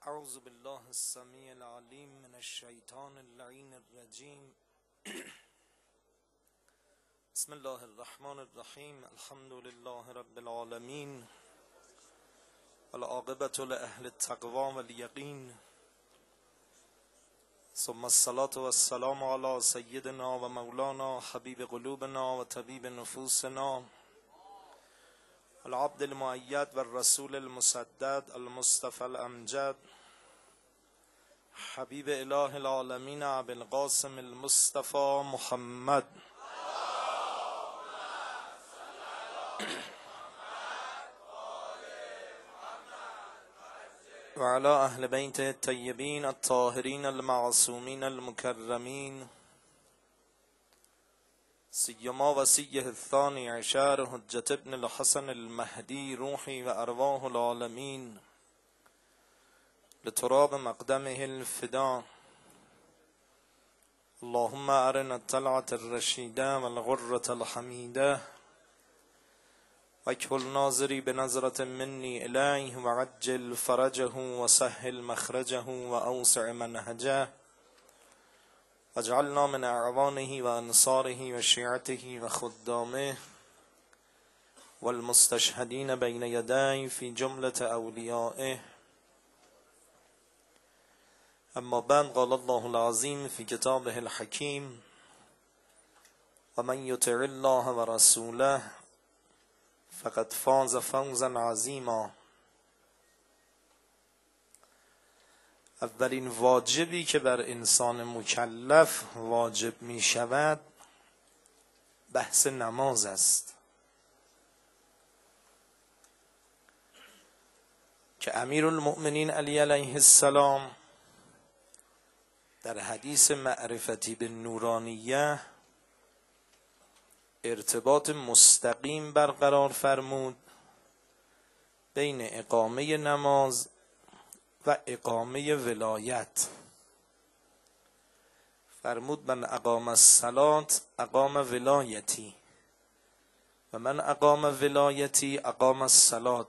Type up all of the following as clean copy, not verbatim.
اعوذ بالله السمیع العلیم من الشیطان اللعین الرجیم. بسم الله الرحمن الرحیم. الحمد لله رب العالمین والعاقبة لأهل التقوى والیقین، ثم الصلاة والسلام على سیدنا و مولانا حبیب قلوبنا و طبیب نفوسنا العبد المؤید والرسول المسدد المصطفى الامجد حبیب اله العالمین ابی القاسم المصطفى محمد و علی اهل بیت الطیبین الطاهرین المعصومین المکرمین، سیما وصیه الثانی عشر حجة ابن الحسن المهدی روحی و ارواح العالمین لتراب مقدمه الفدا. اللهم ارنا الطلعة الرشیده والغرة الحمیده واکحل ناظری بنظرة منی الیه وعجل فرجه وسهل مخرجه واوسع منهجه واجعلنا من اعوانه وانصاره وشيعته وخدامه والمستشهدين بين يديه في جملة أوليائه. اما بعد، قال الله العظيم في كتابه الحكيم: ومن يطع الله ورسوله فقد فاز فوزا عظيما. اولین واجبی که بر انسان مکلف واجب می شود بحث نماز است که امیرالمؤمنین علی علیه السلام در حدیث معرفتی به نورانیه ارتباط مستقیم برقرار فرمود بین اقامه نماز و اقامه ولایت. فرمود: من اقام الصلاة اقام ولایتی و من اقام ولایتی اقام الصلاة.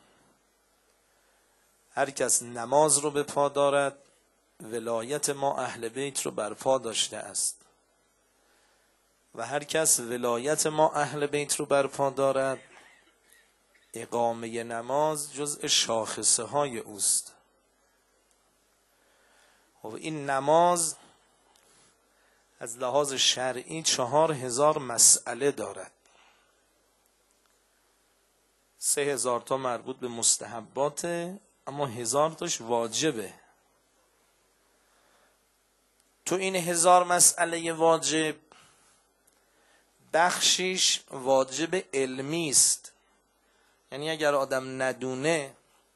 هر کس نماز رو به پا دارد ولایت ما اهل بیت رو بر پا داشته است و هر کس ولایت ما اهل بیت رو بر پا دارد اقامه نماز جزء شاخصه های اوست. و این نماز از لحاظ شرعی 4000 مسئله دارد. 3000 تا مربوط به مستحباته، اما 1000 تاش واجبه. تو این 1000 مسئله واجب بخشیش واجب علمی است، یعنی اگر آدم ندونه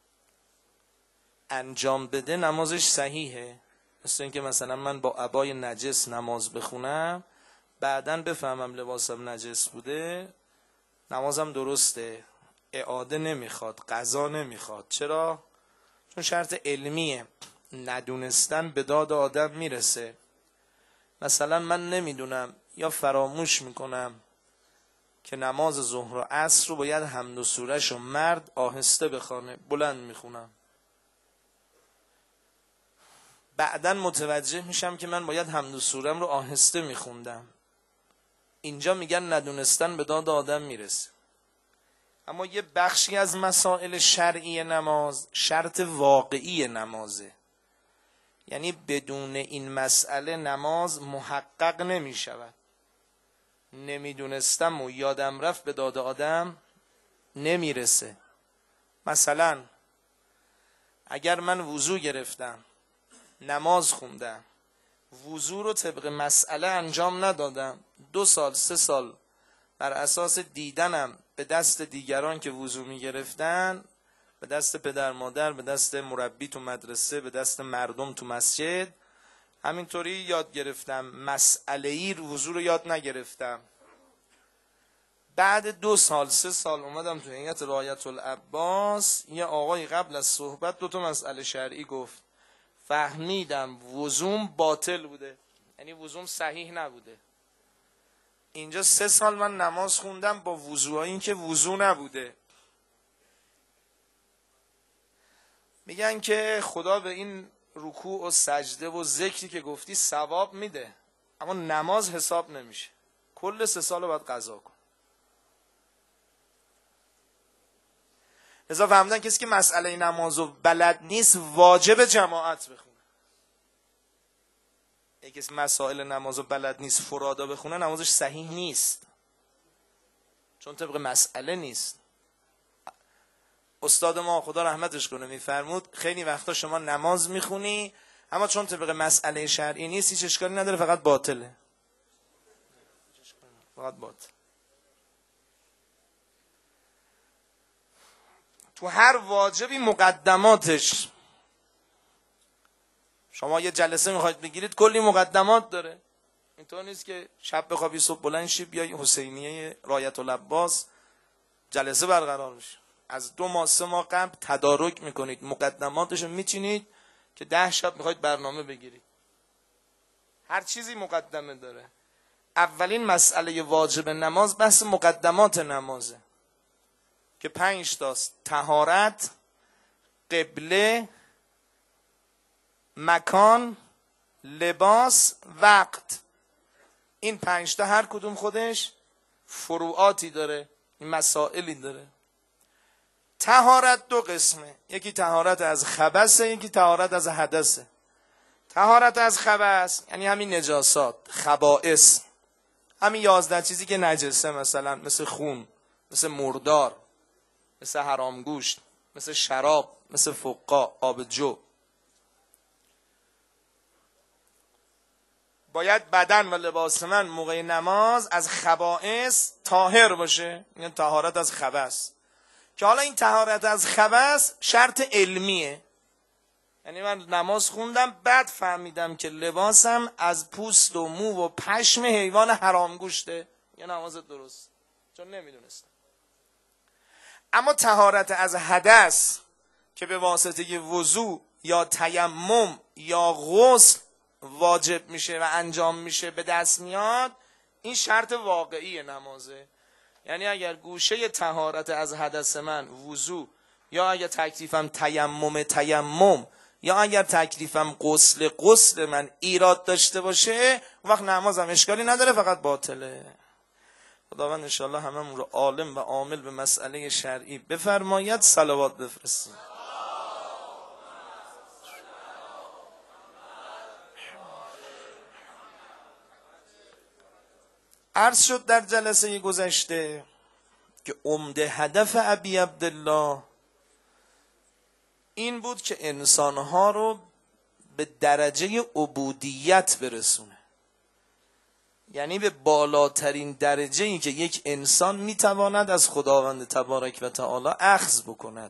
انجام بده نمازش صحیحه. مثل اینکه مثلا من با عبای نجس نماز بخونم بعدن بفهمم لباسم نجس بوده، نمازم درسته، اعاده نمیخواد، قضا نمیخواد. چرا؟ چون شرط علمیه، ندونستن به داد آدم میرسه. مثلا من نمیدونم یا فراموش میکنم که نماز ظهر و عصر رو باید حمد و سوره‌ش رو مرد آهسته بخونه، بلند میخونم. بعدن متوجه میشم که من باید حمد و سورم رو آهسته میخوندم. اینجا میگن ندونستن به داد آدم میرسه. اما یه بخشی از مسائل شرعی نماز شرط واقعی نمازه، یعنی بدون این مسئله نماز محقق نمیشود. نمیدونستم و یادم رفت به داد آدم نمیرسه. مثلا اگر من وضو گرفتم نماز خوندم، وضو رو طبق مسئله انجام ندادم، 2 سال 3 سال بر اساس دیدنم به دست دیگران که وضو میگرفتن، به دست پدر مادر، به دست مربی تو مدرسه، به دست مردم تو مسجد، همینطوری یاد گرفتم، مسئله‌ای وضو رو یاد نگرفتم. بعد 2 سال 3 سال اومدم تو هیئت رعایت العباس، یه آقای قبل از صحبت 2 تا مسئله شرعی گفت، فهمیدم وضوم باطل بوده، یعنی وضوم صحیح نبوده. اینجا 3 سال من نماز خوندم با وضوهای این که وضو نبوده. میگن که خدا به این رکوع و سجده و ذکری که گفتی ثواب میده، اما نماز حساب نمیشه، کل 3 سال رو باید قضا کن. لذا فهمیدن کسی که مسئله نماز و بلد نیست واجب جماعت بخونه. یکی کسی مسائل نماز و بلد نیست فرادا بخونه نمازش صحیح نیست، چون طبق مسئله نیست. استاد ما خدا رحمتش کنه میفرمود خیلی وقتا شما نماز میخونی اما چون طبق مسئله شرعی نیست هیچ اشکالی نداره، فقط باطله، فقط باطل. تو هر واجبی مقدماتش، شما یه جلسه میخواید بگیرید کلی مقدمات داره، اینطور نیست که شب بخوابی صبح بلند شی بیای حسینیه رایت العباس جلسه برقرار میشه. از 2 ماه 3 ماه قبل تدارک میکنید، مقدماتشو میچینید که 10 شب میخواید برنامه بگیرید. هر چیزی مقدمه داره. اولین مسئله واجب نماز بحث مقدمات نمازه که 5 تاست: طهارت، قبله، مکان، لباس، وقت. این 5 تا هر کدوم خودش فروعاتی داره، مسائلی داره. طهارت 2 قسمه، یکی طهارت از خبثه، یکی طهارت از حدثه. طهارت از خبث یعنی همین نجاسات، خبائث، همین 11 چیزی که نجسه، مثلا مثل خون، مثل مردار، مثل حرام گوشت، مثل شراب، مثل فقا، آب جو. باید بدن و لباس من موقع نماز از خبائث طاهر باشه، یعنی طهارت از خبث. که حالا این طهارت از خبث شرط علمیه، یعنی من نماز خوندم بعد فهمیدم که لباسم از پوست و مو و پشم حیوان حرام گوشته، یه نماز درست، چون نمیدونستم. اما طهارت از حدث که به واسطه وضو یا تیمم یا غسل واجب میشه و انجام میشه به دست میاد، این شرط واقعی نمازه. یعنی اگر گوشه طهارت از حدث من وضو، یا اگر تکلیفم تیمم، یا اگر تکلیفم غسل من ایراد داشته باشه، اون وقت نمازم اشکالی نداره، فقط باطله. خداوند انشاءالله هممون رو عالم و عامل به مسئله شرعی بفرماید. صلوات بفرستید. عرض شد در جلسه گذشته که عمده هدف ابی عبدالله این بود که انسانها رو به درجه عبودیت برسونه، یعنی به بالاترین درجه‌ای که یک انسان میتواند از خداوند تبارک و تعالی اخذ بکند.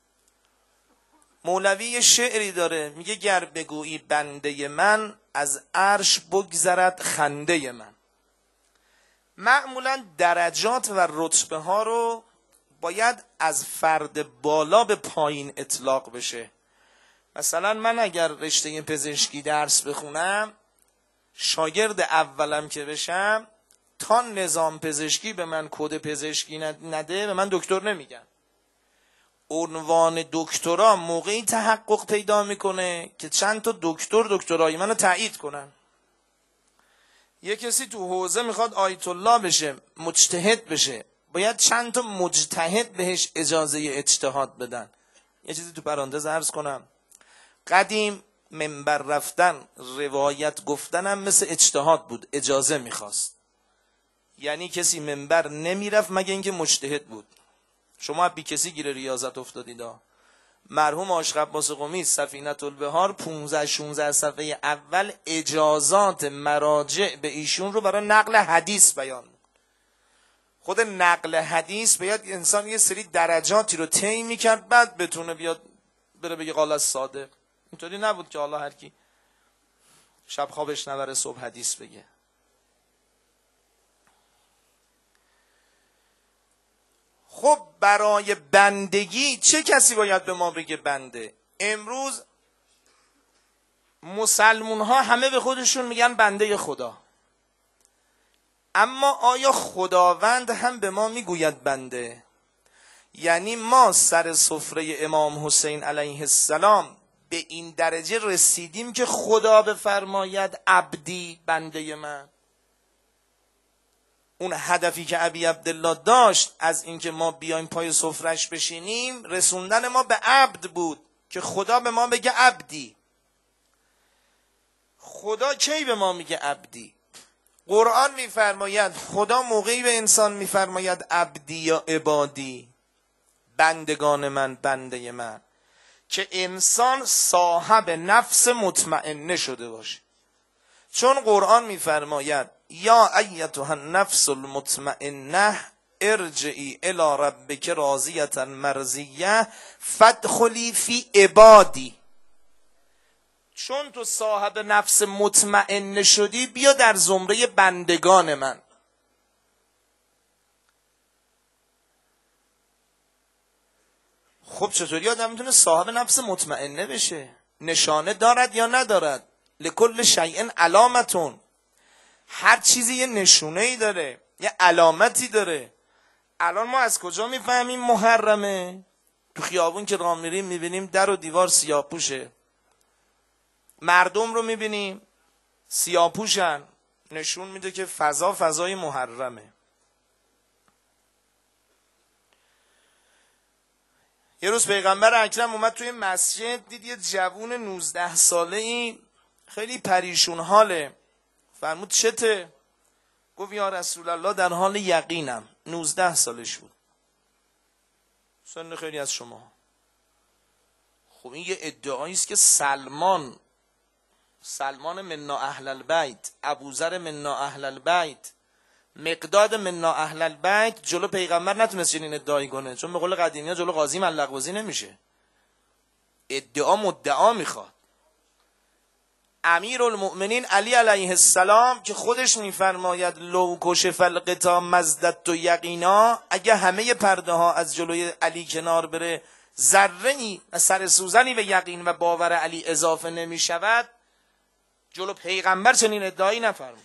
مولوی شعری داره میگه گر بگویی بنده من، از عرش بگذرد خنده من. معمولا درجات و رتبه ها رو باید از فرد بالا به پایین اطلاق بشه. مثلا من اگر رشته پزشکی درس بخونم، شاگرد اولم که بشم، تا نظام پزشکی به من کد پزشکی نده به من دکتر نمیگن. عنوان دکترا موقعی تحقق پیدا میکنه که چند تا دکترای منو تایید کنن. یه کسی تو حوزه میخواد آیت الله بشه، مجتهد بشه، باید چند تا مجتهد بهش اجازه اجتهاد بدن. یه چیزی تو پرانتز عرض کنم، قدیم منبر رفتن، روایت گفتنم مثل اجتهاد بود، اجازه میخواست. یعنی کسی منبر نمیرفت مگه اینکه مجتهد بود. شما بی کسی گیر ریاضت افتادید. مرحوم عاشق عباس قمی سفینة البحار 15-16 صفحه اول اجازات مراجع به ایشون رو برای نقل حدیث بیان. خود نقل حدیث باید انسان یه سری درجاتی رو طی میکرد بعد بتونه بیاد بره بگه قال الصادق. اینطوری نبود که الله هر کی شب خوابش نبره صبح حدیث بگه. خب برای بندگی چه کسی باید به ما بگه بنده؟ امروز مسلمون ها همه به خودشون میگن بنده خدا، اما آیا خداوند هم به ما میگوید بنده؟ یعنی ما سر سفره امام حسین علیه السلام به این درجه رسیدیم که خدا بفرماید عبدی، بنده من. اون هدفی که ابی عبدالله داشت از اینکه ما بیایم پای سفرش بشینیم، رسوندن ما به عبد بود که خدا به ما بگه عبدی. خدا کی به ما میگه عبدی؟ قرآن میفرماید خدا موقعی به انسان میفرماید عبدی یا عبادی، بندگان من، بنده من، که انسان صاحب نفس مطمئنه شده باشه. چون قرآن میفرماید یا ایتها النفس المطمئنه ارجعی الی ربک راضیة مرضیه فادخلی فی عبادی. چون تو صاحب نفس مطمئنه شدی، بیا در زمره بندگان من. خب چطوری آدم میتونه صاحب نفس مطمئنه بشه؟ نشانه دارد یا ندارد؟ لکل شیء علامتون. هر چیزی یه نشونه ای داره، یه علامتی داره. الان ما از کجا میفهمیم محرمه؟ تو خیابون که راه میریم میبینیم در و دیوار سیاه‌پوشه، مردم رو میبینیم سیاه‌پوشن، نشون میده که فضای محرمه. یه روز پیغمبر اکرم اومد توی مسجد، دید یه جوون 19 ساله‌ای خیلی پریشون حاله. فرمود چته؟ گفت یا رسول الله در حال یقینم. 19 سالش بود، سن خیلی از شما. خب این یه ادعایی است که سلمان منا اهل البیت، ابوذر منا اهل البیت، مقداد منا اهل البیت جلو پیغمبر نتونست چنین ادعایی کنه، چون به قول قدیمی‌ها جلو قاضی ملق بازی نمیشه. ادعا مدعا میخواد. امیرالمؤمنین علی علیه السلام که خودش میفرماید لو کشف الغطا مزدت و یقینا، اگه همه پرده ها از جلوی علی کنار بره، ذره‌ای سر سوزنی به یقین و باور علی اضافه نمیشود. جلو پیغمبر چنین ادعایی نفرمود.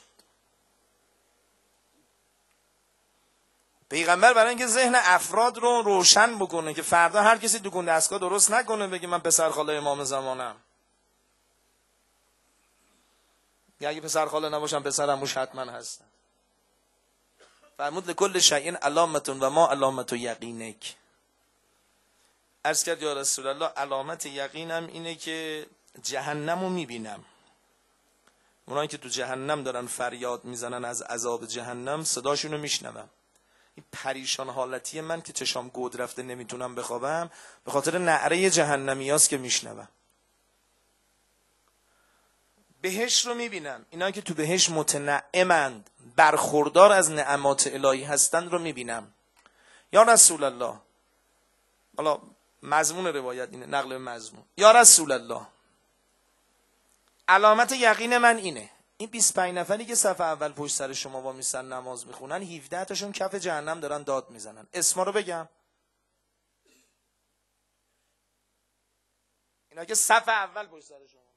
پیغمبر برای اینکه ذهن افراد رو روشن بکنه که فردا هر کسی دکون دستگاه درست نکنه بگه من پسر خاله امام زمانم، یا اگه پسر خاله نباشم پسر عموش حتما هستن، فرمود لکل شیء علامتون و ما علامت یقینک. عرض کرد یا رسول الله علامت یقینم اینه که جهنم رو میبینم. اونایی که تو جهنم دارن فریاد میزنن از عذاب جهنم، صداشون رو میشنوم. این پریشان حالتی من که چشام گود رفته نمیتونم بخوابم، به خاطر نعره جهنمیاست که میشنوم. بهشت رو میبینم، اینا که تو بهشت متنعمند، برخوردار از نعمات الهی هستند رو میبینم. یا رسول الله، حالا مضمون روایت اینه، نقل مضمون، یا رسول الله علامت یقین من اینه، این 25 نفری که صف اول پشت سر شما با میسن نماز میخونن، 17 تاشون کف جهنم دارن داد میزنن. اسما رو بگم؟ اینا که صف اول پشت سر شما.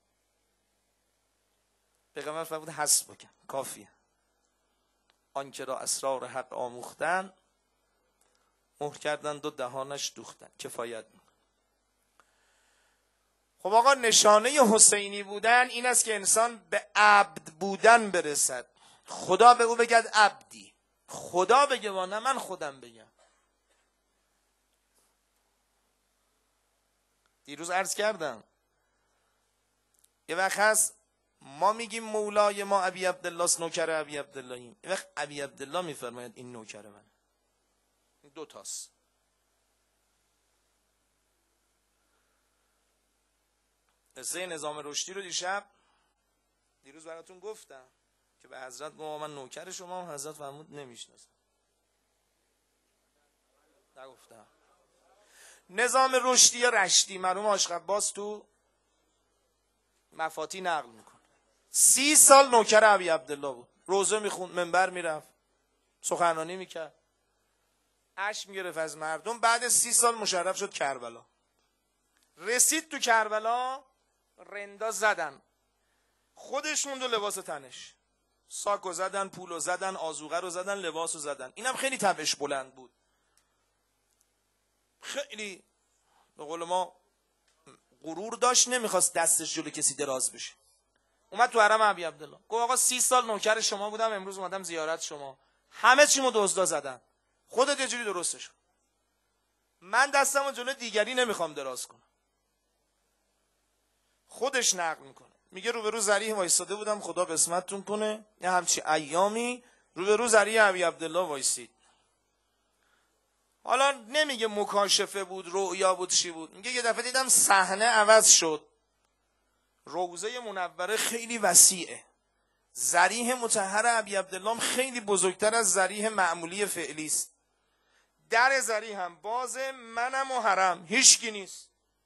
پیغمبر فرمود حسبک، کافیه. آن که را اسرار حق آموختن، مهر کردند و دهانش دوختن، کفایت میکنه. خب آقا نشانه حسینی بودن این است که انسان به عبد بودن برسد. خدا به او بگد عبدی، خدا بگه و نه من خودم بگم. دیروز عرض کردم یه وقت هست ما میگیم مولای ما ابی عبدالله است، نوکر ابی عبداللهیم. یه وقت ابی عبدالله میفرماید این نوکر من. این دو تاست. قصه نظام رشدی رو دیروز براتون گفتم که به حضرت گفتم من نوکر شما هم، حضرت فرمود نمیشناسم. نگفتم. نظام رشدی رشدی مرحوم حاج عباس تو مفاتی نقل میکنه 30 سال نوکر ابی عبدالله بود. روزه میخوند، منبر میرفت، سخنرانی میکرد، اشک میگرفت از مردم. بعد 30 سال مشرف شد کربلا. رسید تو کربلا، رندا زدن، خودش موند و لباس تنش، ساکو زدن، پولو زدن، آذوقه رو زدن، لباسو زدن. اینم خیلی تبش بلند بود. خیلی به قول ما غرور داشت، نمیخواست دستش جلو کسی دراز بشه. اومد تو حرم ابی عبدالله گفت آقا 30 سال نوکر شما بودم، امروز اومدم زیارت شما، همه چیمو دزدا زدن، خودت یه جوری درستش کن، من دستمو جلو دیگری نمیخوام دراز کنم. خودش نقل میکنه، میگه روبرو ذریح وایساده بودم، خدا قسمتتون کنه، یه همچی ایامی روبرو ذریح ابی عبدالله وایسید. حالا نمیگه مکاشفه بود، رؤیا بود، چی بود، میگه یه دفعه دیدم صحنه عوض شد، روضه منوره خیلی وسیعه، ذریح مطهر ابی عبدالله خیلی بزرگتر از ذریح معمولی فعلی است، در ذریح هم بازه، منم و حرم هیچکی نیست.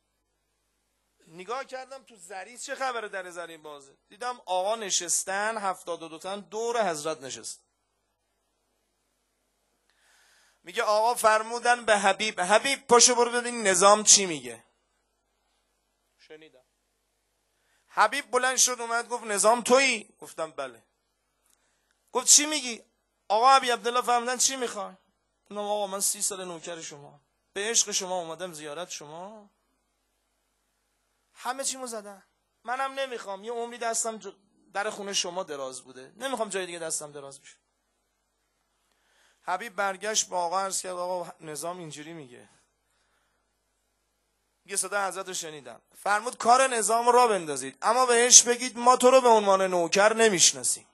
نگاه کردم تو ذریح چه خبره، در ذریح بازه، دیدم آقا نشستن 72 تن دور حضرت نشست. میگه آقا فرمودن به حبیب پاشو برو ببین نظام چی میگه. شنیدم. حبیب بلند شد اومد گفت نظام تویی؟ گفتم بله. گفت چی میگی؟ آقا ابی عبدالله فرمودن چی میخوای؟ گفتم آقا من 30 سال نوکر شما، به عشق شما اومدم زیارت شما، همه چیمو زدن، منم نمیخوام، یه عمری دستم در خونه شما دراز بوده، نمیخوام جای دیگه دستم دراز بشه. حبیب برگشت با آقا عرض کرد آقا نظام اینجوری میگه. یه صدا حضرت رو شنیدم، فرمود کار نظام را بندازید، اما بهش بگید ما تو رو به عنوان نوکر نمیشناسیم،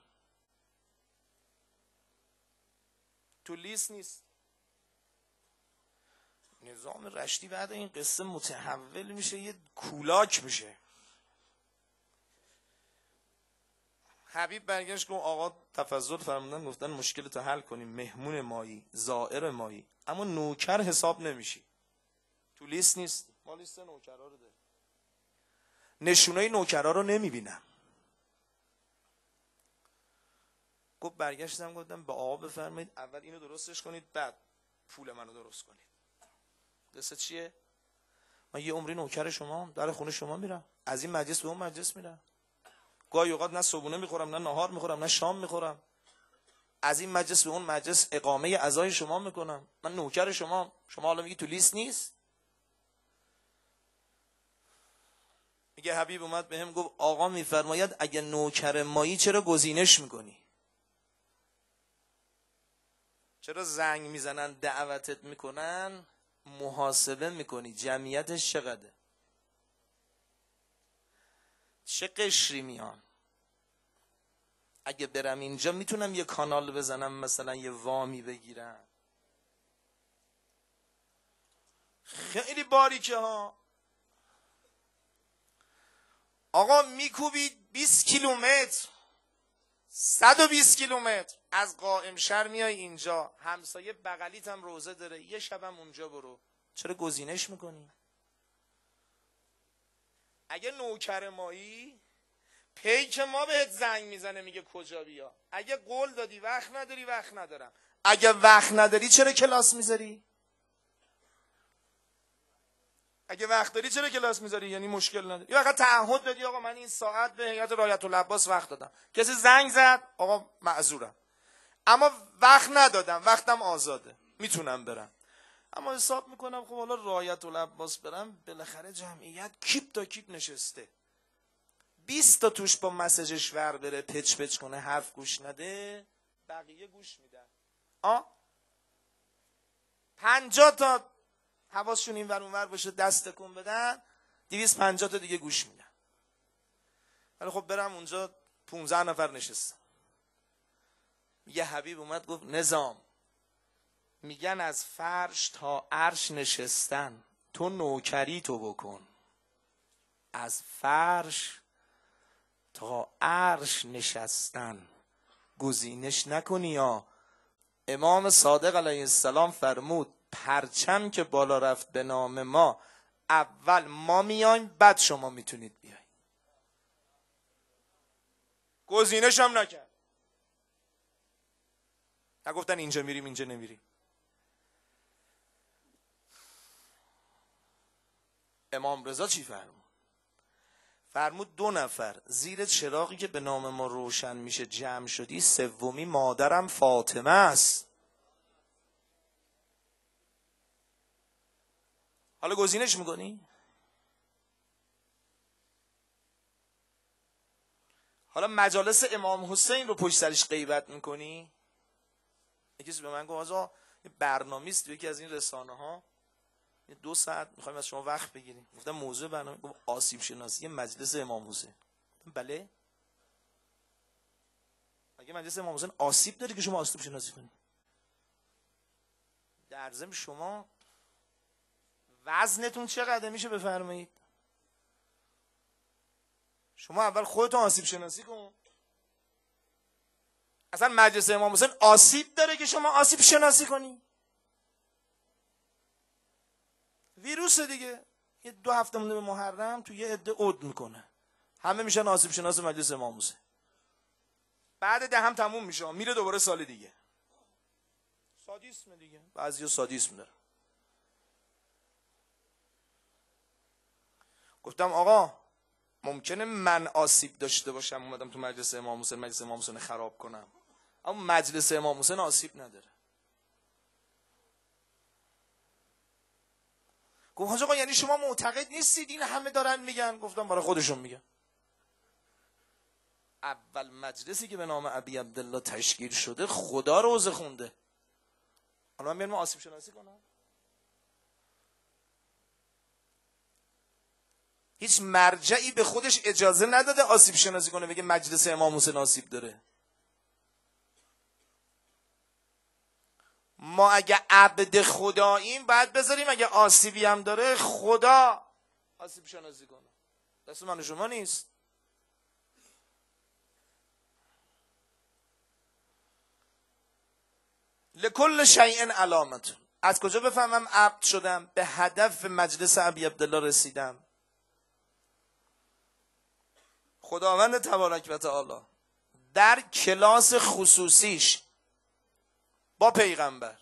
تو لیست نیست. نظام رشتی بعد این قصه متحول میشه، یه کولاک میشه. حبیب برگشت گفت آقا تفضل فرمودن، گفتن مشکل تو حل کنیم، مهمون مایی، زائر مایی، اما نوکر حساب نمیشی، تو لیست نیست. ما لیست نوکرها رو داریم، نشونای نوکرها رو نمیبینم. گفت برگشتم گفتم به آقا بفرمایید اول اینو درستش کنید بعد پول منو درست کنید. قصه چیه؟ من یه عمری نوکر شما، در خونه شما میرم، از این مجلس به اون مجلس میرم، گاهی اوقات نه صبحونه میخورم، نه نهار میخورم، نه شام میخورم، از این مجلس به اون مجلس اقامه عزای شما میکنم، من نوکر شما حالا میگی تو لیست نیست؟ میگه حبیب اومد بهم گفت آقا میفرماید اگه نوکر مایی چرا گزینش میکنی؟ چرا زنگ میزنن دعوتت میکنن محاسبه میکنی جمعیتش چقدره، چه قشری میان؟ اگه برم اینجا میتونم یه کانال بزنم مثلا یه وامی بگیرم؟ خیلی باریکه ها. آقا میکوبید 20 کیلومتر 120 کیلومتر از قائم شهر میای اینجا، همسایه بغلیت هم روزه داره، یه شبم اونجا برو، چرا گزینش میکنی؟ اگه نوکر مایی پیک ما بهت زنگ میزنه میگه کجا بیا، اگه قول دادی وقت نداری وقت ندارم، اگه وقت نداری چرا کلاس میذاری؟ اگه وقت داری چرا کلاس میذاری؟ یعنی مشکل نداری، یا فقط تعهد بدی آقا من این ساعت به هیئت رعایت العباس وقت دادم، کسی زنگ زد آقا معذورم، اما وقت ندادم، وقتم آزاده میتونم برم. اما حساب میکنم خب حالا رعایت العباس برم بالاخره جمعیت کیپ تا کیپ نشسته، 20 تا توش با مسیجش ور بره پچ پچ کنه حرف گوش نده، بقیه گوش میدن. 50 تا حواسشون این ور اون ور باشه دست تکون بدن، 250 تا دیگه گوش میدن. ولی خب برم اونجا 15 نفر نشستن. یه حبیب اومد گفت نظام میگن از فرش تا عرش نشستن، تو نوکری تو بکن، از فرش تا عرش نشستن گزینش نکنی. یا امام صادق علیه السلام فرمود پرچم که بالا رفت به نام ما، اول ما میایم بعد شما میتونید بیاید. گزینش هم نکرد، نگفتن اینجا میریم اینجا نمیریم. امام رضا چی فرمود؟ فرمود 2 نفر زیر چراغی که به نام ما روشن میشه جمع شدی، سومی مادرم فاطمه است. حالا گزینش میکنی؟ حالا مجالس امام حسین رو پشت سرش غیبت میکنی؟ یکی به من گفت آقا برنامه‌ست یکی از این رسانه ها 2 ساعت میخوایم از شما وقت بگیریم. گفتم موضوع برنامه گفت آسیب شناسی مجلس امام حسین. بله؟ اگه مجلس امام حسین آسیب داره که شما آسیب شناسی کنید. در ضمن شما وزنتون چقدر میشه بفرمایید؟ شما اول خودتون آسیب شناسی کن. اصلا مجلس امام حسین آسیب داره که شما آسیب شناسی کنی؟ ویروس دیگه. یه 2 هفته مونده به محرم تو یه عده عد میکنه، همه میشن آسیب شناس مجلس امام حسین. بعد دهم تموم میشه، میره دوباره سال دیگه. سادیسم دیگه، بعضیا سادیسم داره. گفتم آقا ممکنه من آسیب داشته باشم اومدم تو مجلس امام حسین مجلس امام حسین خراب کنم، اما مجلس امام حسین آسیب نداره. گفت حاج آقا یعنی شما معتقد نیستید این همه دارن میگن؟ گفتم برای خودشون میگن. اول مجلسی که به نام ابی عبدالله تشکیل شده خدا روزه خونده. حالا من بیارم آسیب شناسی کنم؟ هیچ مرجعی به خودش اجازه نداده آسیب شناسی کنه بگه مجلس امام حسین آسیب داره. ما اگه عبد خداییم باید بذاریم اگه آسیبی هم داره خدا آسیب شناسی کنه، دست من و شما نیست. لکل شیء علامت. از کجا بفهمم عبد شدم؟ به هدف مجلس ابی عبدالله رسیدم. خداوند تبارک و تعالی در کلاس خصوصیش با پیغمبر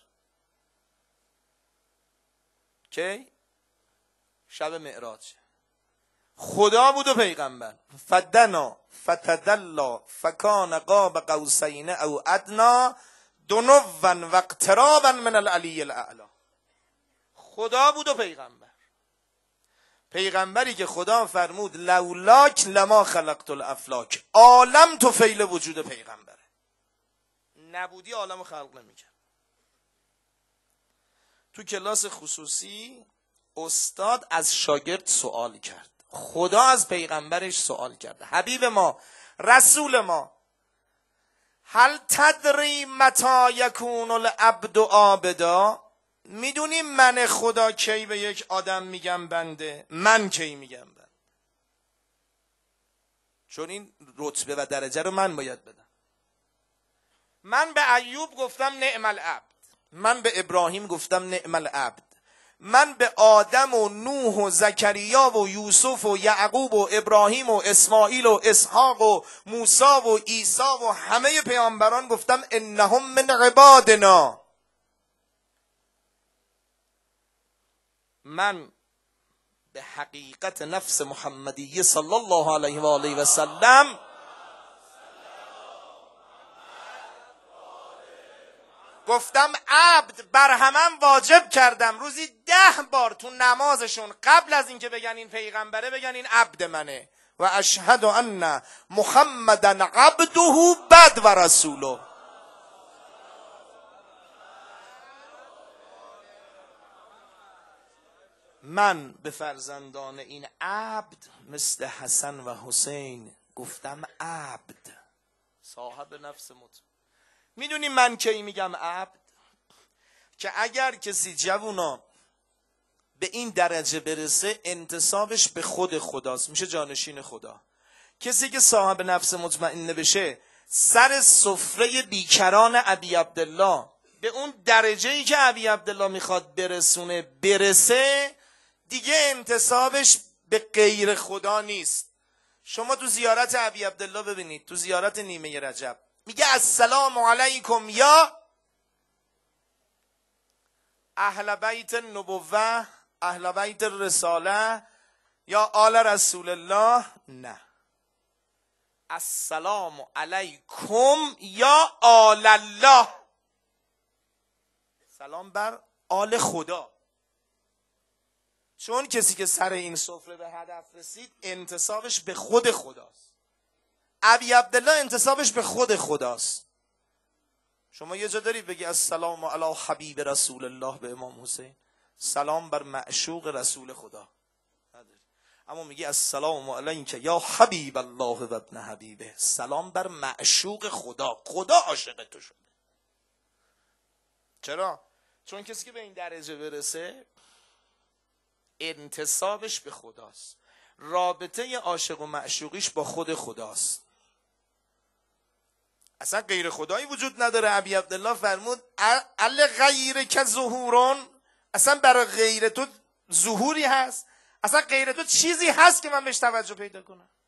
کی؟ شب معراج. خدا بود و پیغمبر. فدنا فتدلا فکان قاب قوسین او ادنا دنوا و اقترابا من العلی الاعلی. خدا بود و پیغمبر. پیغمبری که خدا فرمود لولاک لما خلقت الافلاک. عالم تو فیل وجود پیغمبره، نبودی عالم خلق نمیکرد. تو کلاس خصوصی استاد از شاگرد سوال کرد، خدا از پیغمبرش سوال کرد، حبیب ما رسول ما هل تدری متی یکون العبد عابدا؟ میدونی من خدا کی به یک آدم میگم بنده؟ من کی میگم بنده؟ چون این رتبه و درجه رو من باید بدم. من به ایوب گفتم نعم العبد، من به ابراهیم گفتم نعم العبد، من به آدم و نوح و زکریا و یوسف و یعقوب و ابراهیم و اسماعیل و اسحاق و موسی و عیسی و همه پیامبران گفتم انهم من عبادنا. من به حقیقت نفس محمدیه صلی الله علیه و آله و سلم گفتم عبد بر همم واجب کردم روزی 10 بار تو نمازشون قبل از اینکه بگن این پیغمبره بگن این عبد منه و اشهد ان محمدن عبده بعد و رسوله. من به فرزندان این عبد مثل حسن و حسین گفتم عبد، صاحب نفس مطمئن. میدونی من کی میگم عبد؟ که اگر کسی جوونا به این درجه برسه انتسابش به خود خداست، میشه جانشین خدا. کسی که صاحب نفس مطمئنه بشه سر سفره بیکران ابی عبدالله به اون درجه‌ای که ابی عبدالله میخواد برسونه برسه، دیگه انتسابش به غیر خدا نیست. شما تو زیارت ابی عبدالله ببینید، تو زیارت نیمه رجب میگه السلام علیکم یا اهل بیت النبوه اهل بیت الرساله یا آل رسول الله. نه، السلام علیکم یا آل الله، سلام بر آل خدا. چون کسی که سر این سفره به هدف رسید انتصابش به خود خداست. ابی عبدالله انتصابش به خود خداست. شما یه جا دارید بگی السلام علی حبیب رسول الله به امام حسین، سلام بر معشوق رسول خدا نداری. اما میگی السلام علیک یا حبیب الله و ابن حبیبه، سلام بر معشوق خدا. خدا عاشق تو شده. چرا؟ چون کسی که به این درجه برسه انتصابش به خداست، رابطه عاشق و معشوقیش با خود خداست، اصلا غیر خدایی وجود نداره. ابی عبدالله فرمود ال غیر که ظهورون، اصلا برای غیر تو ظهوری هست؟ اصلا غیر تو چیزی هست که من بهش توجه پیدا کنم؟